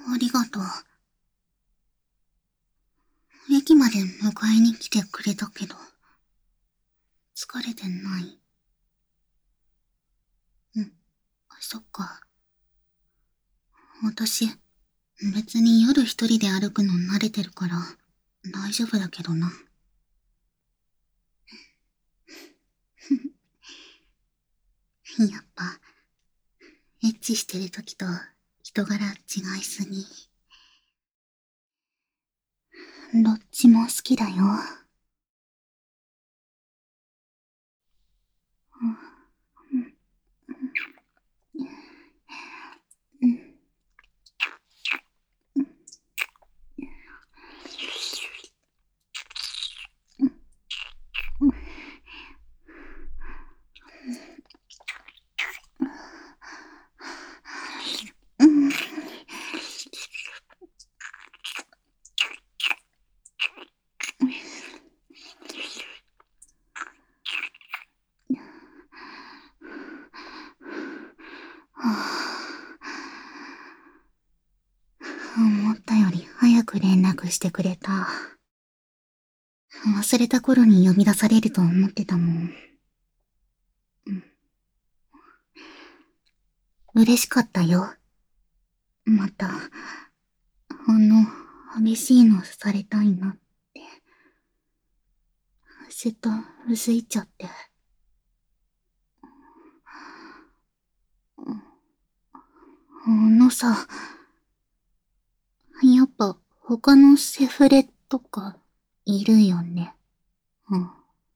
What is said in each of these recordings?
ありがとう。駅まで迎えに来てくれたけど、疲れてない？うん、そっか。私、別に夜一人で歩くの慣れてるから、大丈夫だけどな。やっぱ、エッチしてる時と人柄違いすぎ。どっちも好きだよ。うん。うん。思ったより早く連絡してくれた。忘れた頃に呼び出されると思ってたもん。嬉しかったよ。また、激しいのされたいなって。ずっとうずいちゃって。さ、やっぱ他のセフレとかいるよね。うん。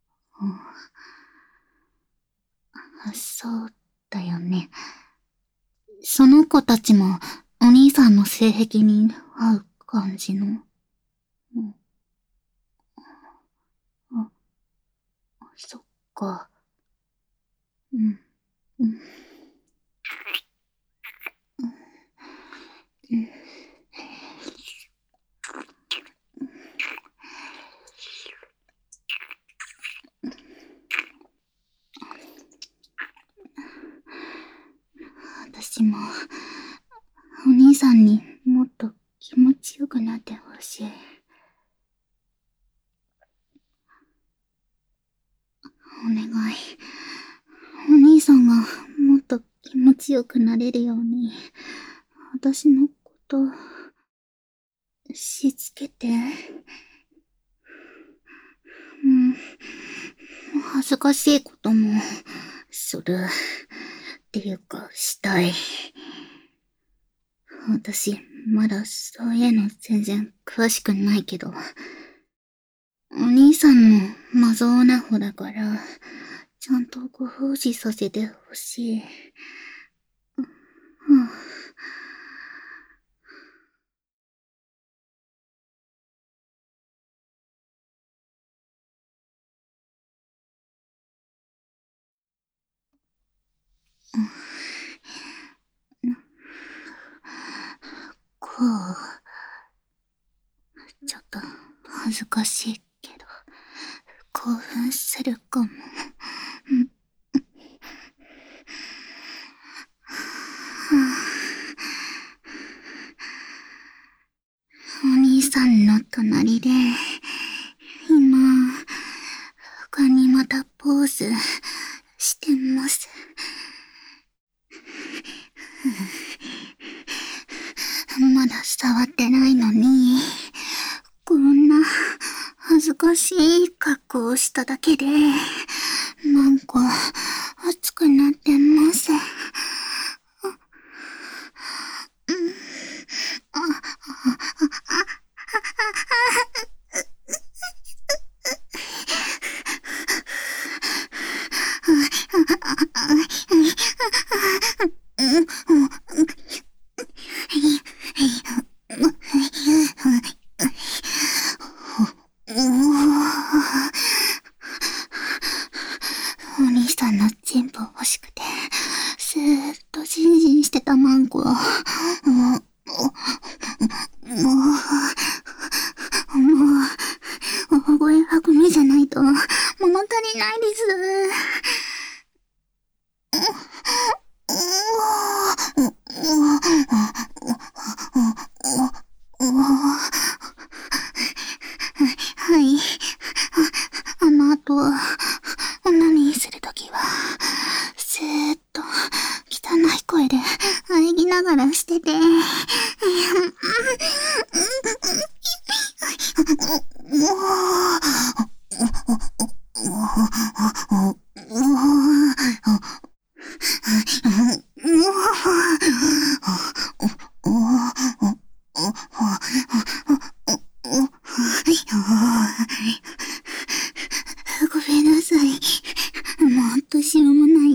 そうだよね。その子たちもお兄さんの性癖に合う感じの。うん、あ、そっか。うん。うん。うん。私も、お兄さんにもっと気持ちよくなってほしい。お願い。お兄さんがもっと気持ちよくなれるように、私のこと、しつけて。うん。恥ずかしいことも、する。っていうか、したい。私、まだそういうの全然詳しくないけど、お兄さんのマゾオナホだから、ちゃんとご奉仕させてほしい。うん。こう、ちょっと恥ずかしいけど、興奮するかも。お兄さんの隣で、今、他にまたポーズしてます。まだ触ってないのに、こんな恥ずかしい格好をしただけで、なんか熱くなってます。お兄さんのチンポ欲しくて、ずーっとジンジンしてたマンコ。もう、大声はぐみじゃないと、物足りないです。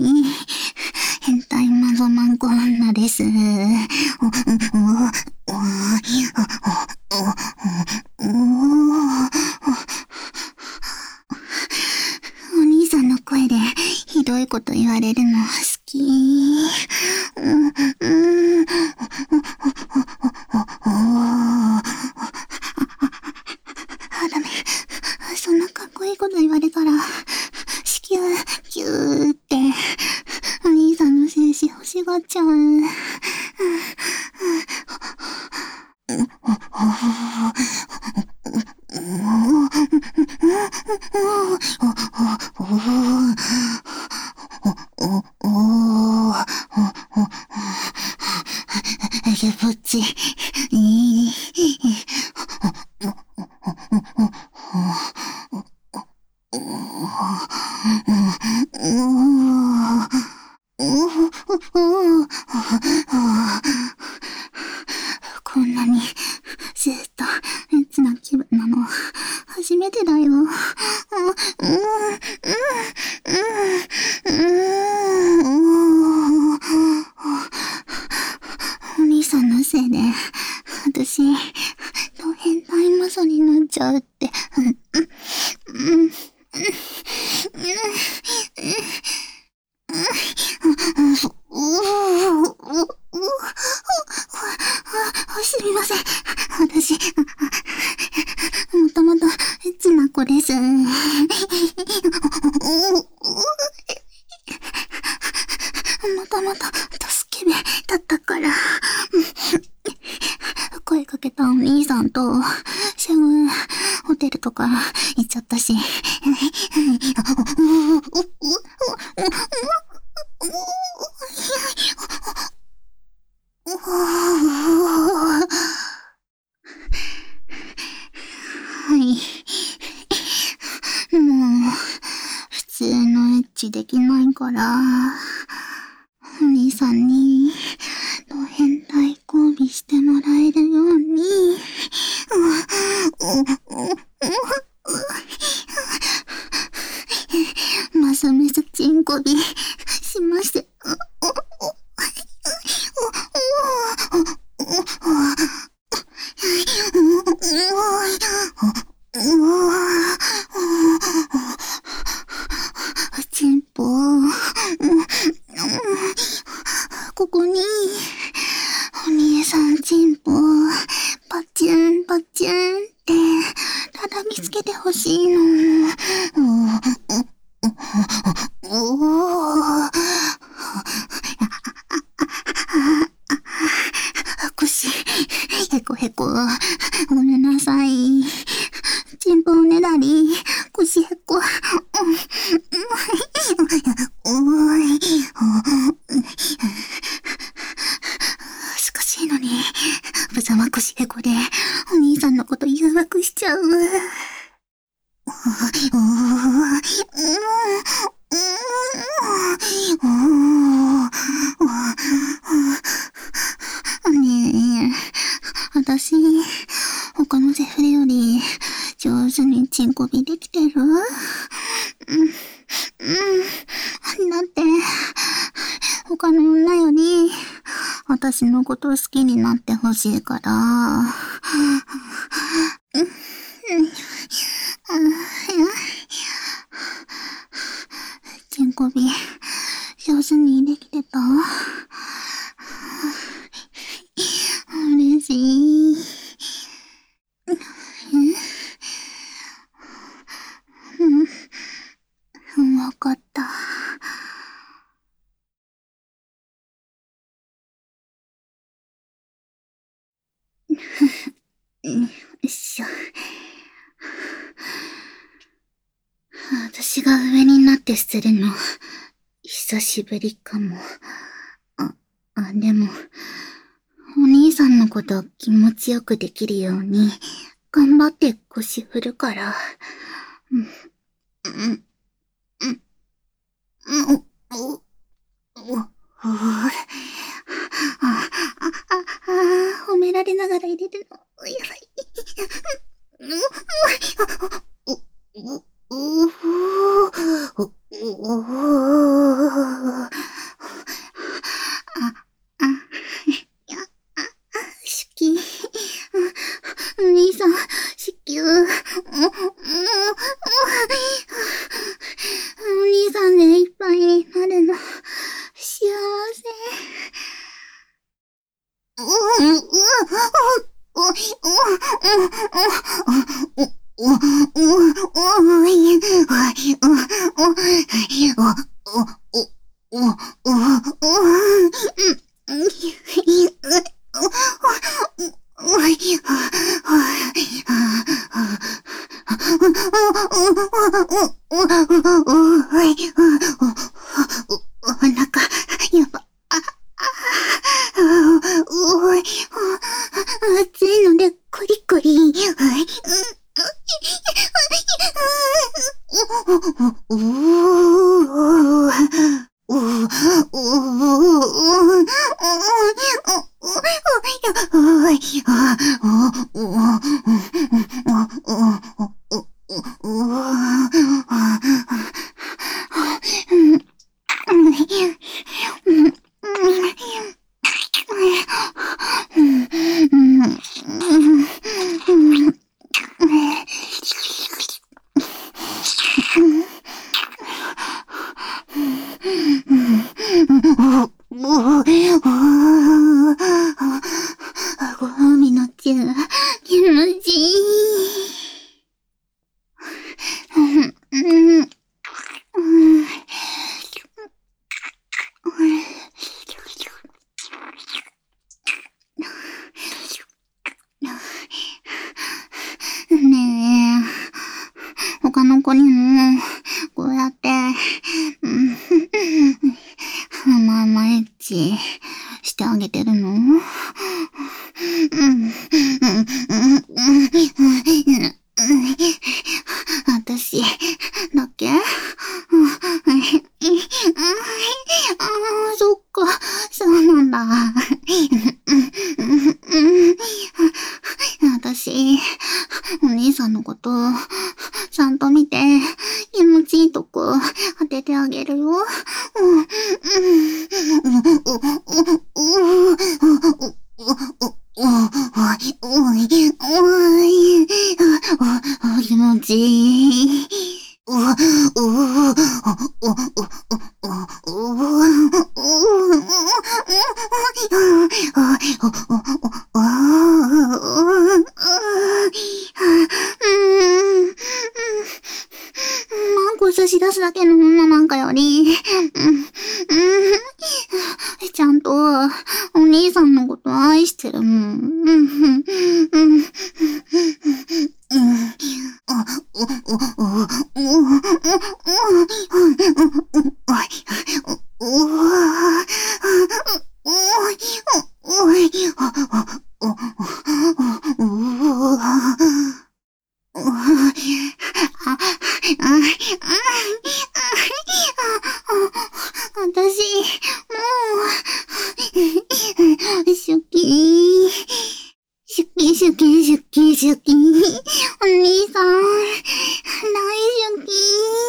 に、変態マゾマンコ女です。お兄さんの声でひどいこと言われるの好き。ダメ。そんなかっこいいこと言われたら、子宮、キューって、お兄さんの精子欲しがっちゃう。ぼっち、こんなにずっとエッチな気分なの初めてだよ。お兄さんのせいで私変態マゾになっちゃうって。すみません。私、もともとエッチな子です。もともと助け目だったから。声かけたお兄さんと、すぐホテルとか行っちゃったし。はい。もう、普通のエッチできないから、お兄さんに、ド変態交尾してもらえるように、マスメスチンコビしまして。チンポ、ここに、お兄さんチンポ、パチュンパチュンって叩きつけてほしいの。腰、へこへこ、ごめんなさい。チンポおねだり、腰へこ。しかしいのに、ぶざま腰へこで、お兄さんのこと誘惑しちゃう。ねえ、私、他のセフレより上手にチンコビできてる？だって、他の女より私のこと好きになってほしいから。チンコビ、上手にできてた？嬉しい。わかった。よいしょ。私が上になって捨てるの、久しぶりかも。でも、お兄さんのこと気持ちよくできるように、頑張って腰振るから。褒められながら入れるの、やばい。 暑いのでコリコリ。ご褒美のチュー、気持ちいい。ねえ、他の子にも、こうやって、甘エッチしてあげてるの？私だけ？そっか、そうなんだ。私、お兄さんのこと、ちゃんと見て、気持ちいいとこ当ててあげるよ。気持ちいい。マンコ差し出すだけの女なんかより、ちゃんとお兄さんのこと愛してるもん。私、もう、シュキシュキシュキシュキシュキ。お兄さん、大好き。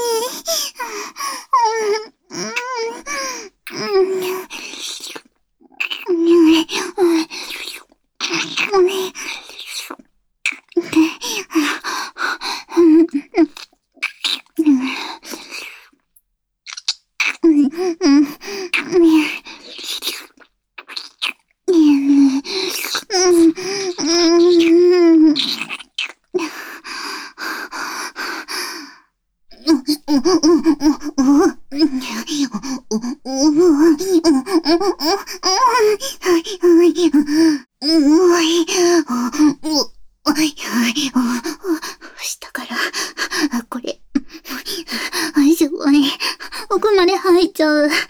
下から、これ、すごい、奥まで入っちゃう。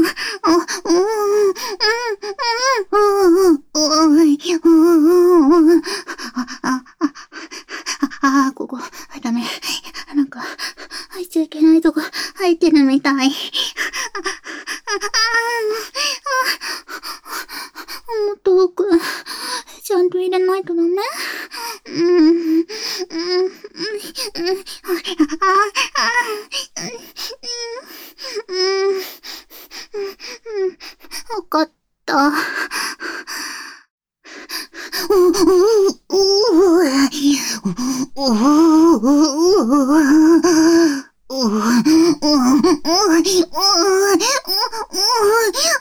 ここ、ダメ。なんか、入っちゃいけないとこ、入ってるみたい。もっと奥、ちゃんと入れないとダメ？わかった。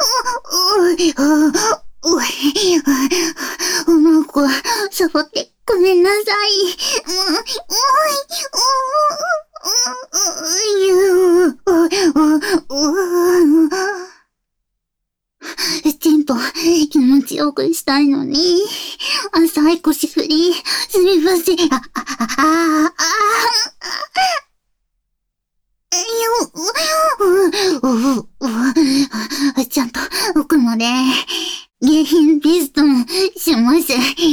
うまくサボってくごめんなさい。チンポ、気持ちよくしたいのに。浅い腰振り、すみません。ちゃんと奥まで下品ピストンします。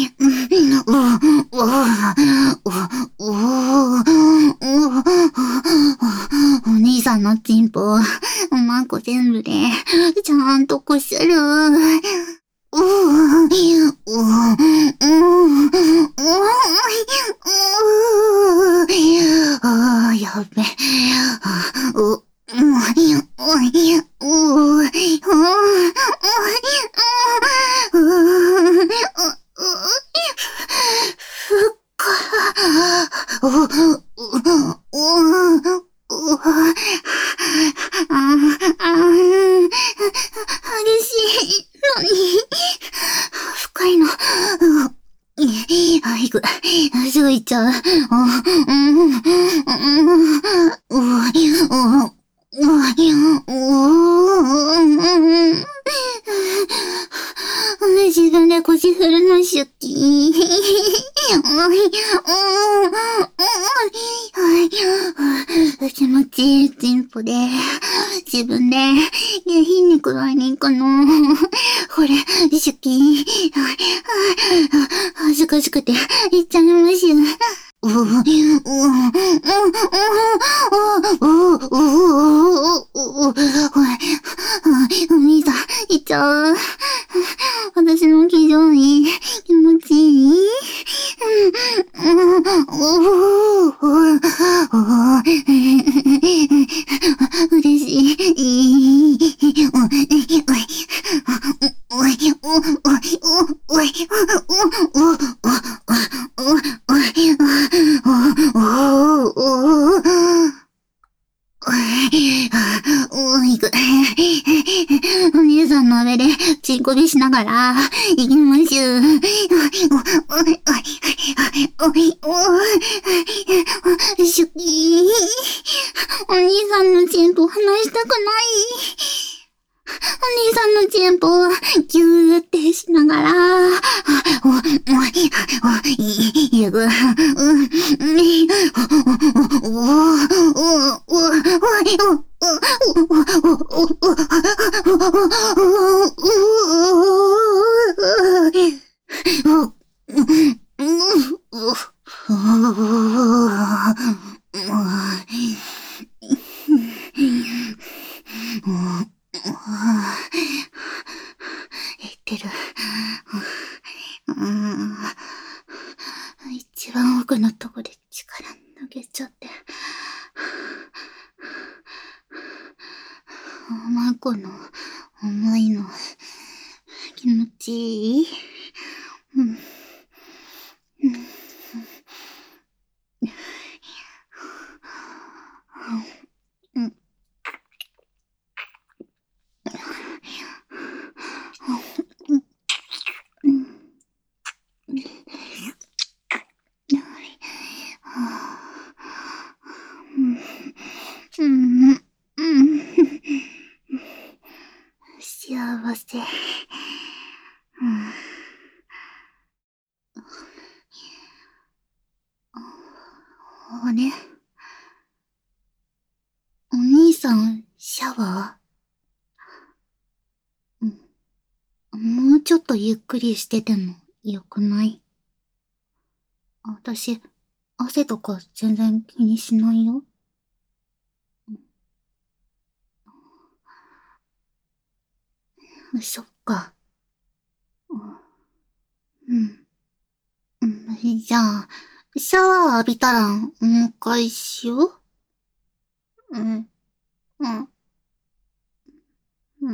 お兄さんのチンポ、おまんこ全部でちゃんとこする。やべ。激しいのに、深いの。いく。すぐ行っちゃう。自分で腰振るの好き。気持ちいいテンポで、自分で下品に加えに行くの。これ、好き。恥ずかしくて言っちゃいます。お兄さん、行っちゃう。私の気丈に気持ちいい。嬉しい。お兄さんの上でチンコビしながら行きましゅ。好き。お兄さんのチンポ離したくない。お兄さんのチンポギューってしながら、ゆぐ、言ってる。一番奥のとこで力抜けちゃって。おまこの思いの気持ちいい。幸せ。あれ？お兄さん、シャワー？もうちょっとゆっくりしててもよくない？私、汗とか全然気にしないよ。そっか。じゃあ、シャワー浴びたら、もう一回しよう。うん、うん、うん、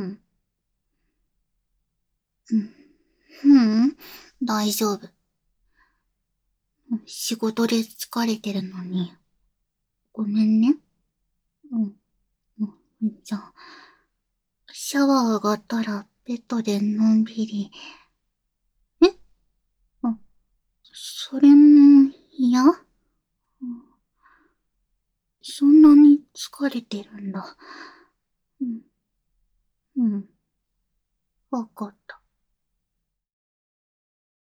大丈夫。仕事で疲れてるのに。ごめんね。じゃあ、シャワー上がったら、ベッドでのんびり。え？それも、 そんなに疲れてるんだ。うん。うん。わかっ